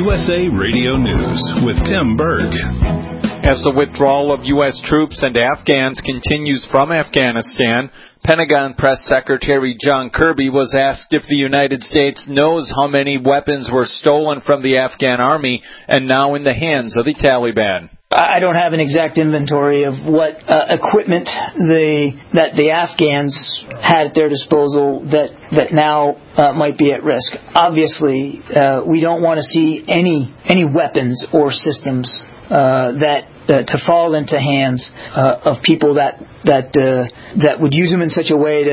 USA Radio News with Tim Berg. As the withdrawal of U.S. troops and Afghans continues from Afghanistan, Pentagon Press Secretary John Kirby was asked if the United States knows how many weapons were stolen from the Afghan army and now in the hands of the Taliban. I don't have an exact inventory of what equipment that the Afghans had at their disposal that now might be at risk. Obviously, we don't want to see any weapons or systems to fall into hands of people that would use them in such a way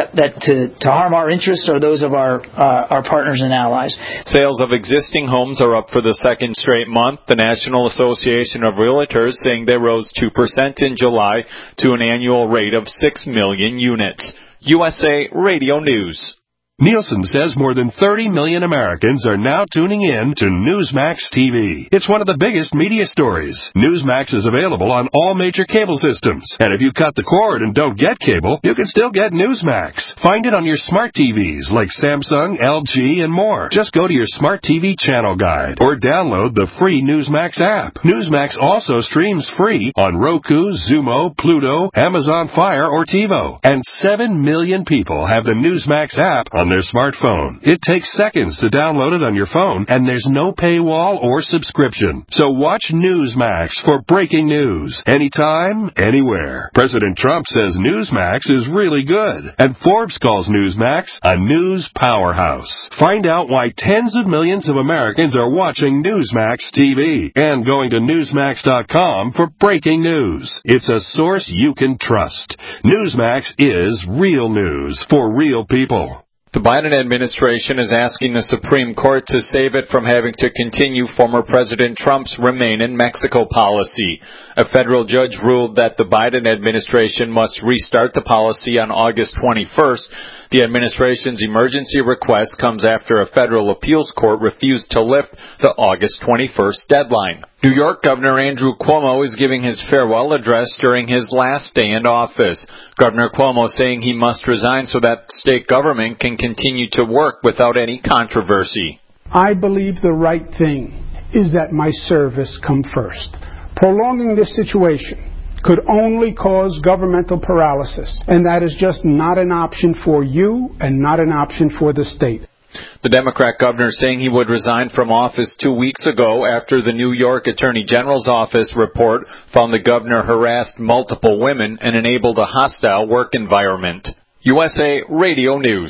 to harm our interests or those of our partners and allies. Sales of existing homes are up for the second straight month. The National Association of Realtors saying they rose 2% in July to an annual rate of 6 million units. USA Radio News. Nielsen says more than 30 million Americans are now tuning in to Newsmax TV. It's one of the biggest media stories. Newsmax is available on all major cable systems. And if you cut the cord and don't get cable, you can still get Newsmax. Find it on your smart TVs like Samsung, LG, and more. Just go to your smart TV channel guide or download the free Newsmax app. Newsmax also streams free on Roku, Xumo, Pluto, Amazon Fire, or TiVo. And 7 million people have the Newsmax app on their smartphone. It takes seconds to download it on your phone, and there's no paywall or subscription. So watch Newsmax for breaking news, anytime, anywhere. President Trump says Newsmax is really good, and Forbes calls Newsmax a news powerhouse. Find out why tens of millions of Americans are watching Newsmax TV and going to Newsmax.com for breaking news. It's a source you can trust. Newsmax is real news for real people. The Biden administration is asking the Supreme Court to save it from having to continue former President Trump's Remain in Mexico policy. A federal judge ruled that the Biden administration must restart the policy on August 21st. The administration's emergency request comes after a federal appeals court refused to lift the August 21st deadline. New York Governor Andrew Cuomo is giving his farewell address during his last day in office. Governor Cuomo saying he must resign so that state government can continue to work without any controversy. I believe the right thing is that my service come first. Prolonging this situation could only cause governmental paralysis, and that is just not an option for you and not an option for the state. The Democrat governor saying he would resign from office 2 weeks ago after the New York Attorney General's office report found the governor harassed multiple women and enabled a hostile work environment. USA Radio News.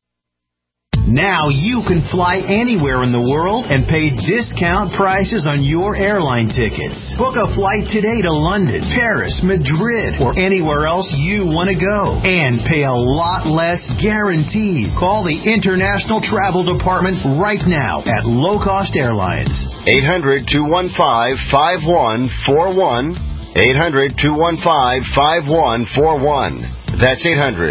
Now you can fly anywhere in the world and pay discount prices on your airline tickets. Book a flight today to London, Paris, Madrid, or anywhere else you want to go. And pay a lot less guaranteed. Call the International Travel Department right now at Low Cost Airlines. 800-215-5141. 800-215-5141. That's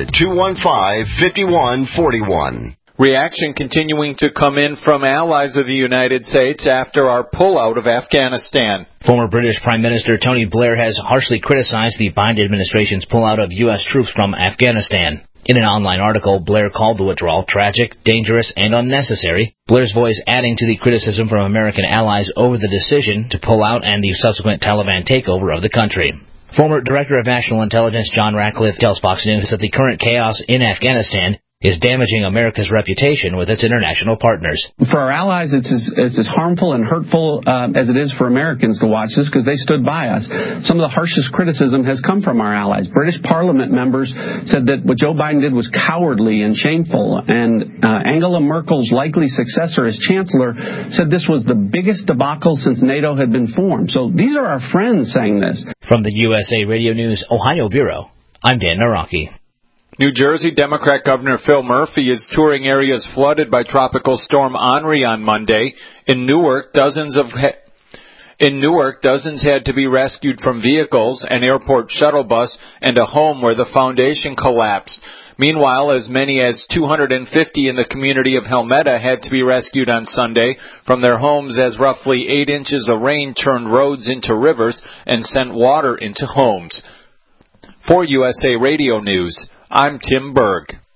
800-215-5141. Reaction continuing to come in from allies of the United States after our pullout of Afghanistan. Former British Prime Minister Tony Blair has harshly criticized the Biden administration's pullout of U.S. troops from Afghanistan. In an online article, Blair called the withdrawal tragic, dangerous, and unnecessary, Blair's voice adding to the criticism from American allies over the decision to pull out and the subsequent Taliban takeover of the country. Former Director of National Intelligence John Ratcliffe tells Fox News that the current chaos in Afghanistan is damaging America's reputation with its international partners. For our allies, it's as harmful and hurtful as it is for Americans to watch this because they stood by us. Some of the harshest criticism has come from our allies. British Parliament members said that what Joe Biden did was cowardly and shameful, and Angela Merkel's likely successor as chancellor said this was the biggest debacle since NATO had been formed. So these are our friends saying this. From the USA Radio News Ohio Bureau, I'm Dan Naraki. New Jersey Democrat Governor Phil Murphy is touring areas flooded by Tropical Storm Henri on Monday. In Newark, dozens had to be rescued from vehicles, an airport shuttle bus, and a home where the foundation collapsed. Meanwhile, as many as 250 in the community of Helmetta had to be rescued on Sunday from their homes as roughly 8 inches of rain turned roads into rivers and sent water into homes. For USA Radio News, I'm Tim Berg.